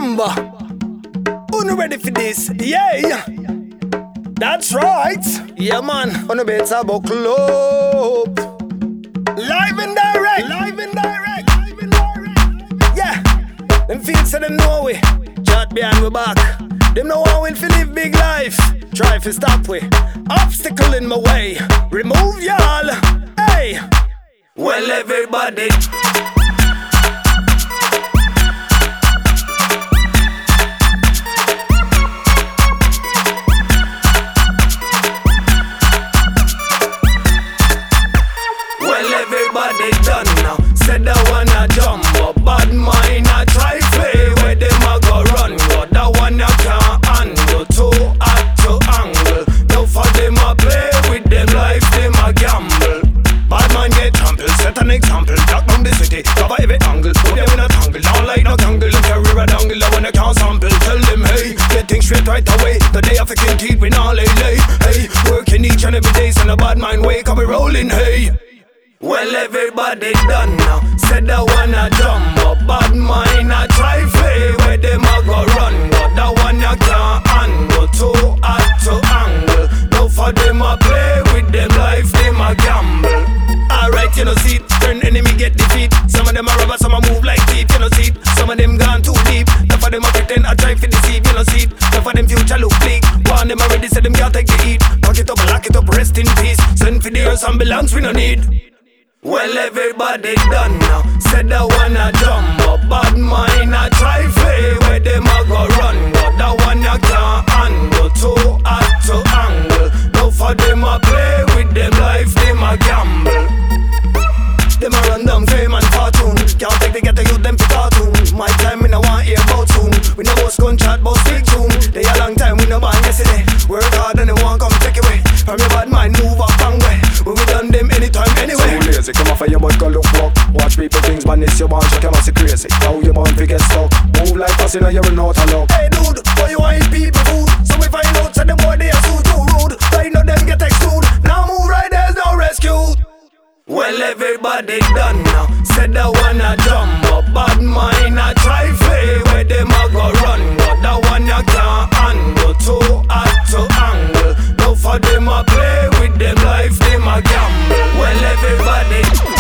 Jumbo. Who ready for this? Yeah. That's right. Yeah, man. On the better buckle up. Live and direct. Yeah. Them feel so them know we. Chat behind we back. Them know how we'll live big life. Try to stop we. Obstacle in my way. Remove y'all. Hey. Well, everybody. Everybody done now. Said I wanna jump up. Bad mind I try play. Where them a go run go. That one I can't handle. Too hot to angle. No for them a play with them life. Them a gamble. Bad man get trampled. Set an example. Lock down the city. Cover every angle. Put them in a tangle. Don't like no tangle. Them carry a dangle. I wanna can't sample. Tell them hey. Get things straight right away. The day of freaking teeth we not lay. Hey. Working each and every day. Send a bad mind way. Come we rolling hey. Well, everybody done now. Said I wanna jump up. Bad mind I try play. Where them a go run go. That one you can't handle. Too hot to angle. No for them a play with them life. Them a gamble. Alright, you know see it. Turn enemy get defeat. Some of them a rubber, some a move like teeth. You know see it. Some of them gone too deep. Enough of them a pretend I try to deceive. You know see it. Enough of them future look bleak. One them already said them can't take the heat. Pack it up, lock it up, rest in peace. Send for the earth ambulance we no need. Well, everybody done now. Said I wanna jump up. Bad mind I try play. Where them a go run go. That one you can't handle. Too hot to angle. No for them a play with them life. Them a gamble. Them a run down fame and fortune. Can't take the ghetto youth them for cartoon. My time we no want hear about soon. We no boss gun chat but speak tune. They a long time we no born yesterday. Work hard and they want come take away. From your bad mind move up and way. We done them anytime anyway. So lazy, come off of your butt, go look walk. Watch people things, man, it's your bond, you can see crazy. How you born, we get stuck. Move like us, you know you're not alone. Hey dude, why you want people food? So we find out, so them boy they are so too rude. Right now them get excluded. Now move right, there's no rescue. Well, everybody done now. Said I wanna jump up. Bad mind I try play. Where them a go run go. That one you can't handle. Too hot to angle. No for them a play with them life. Them a gamble. Well, everybody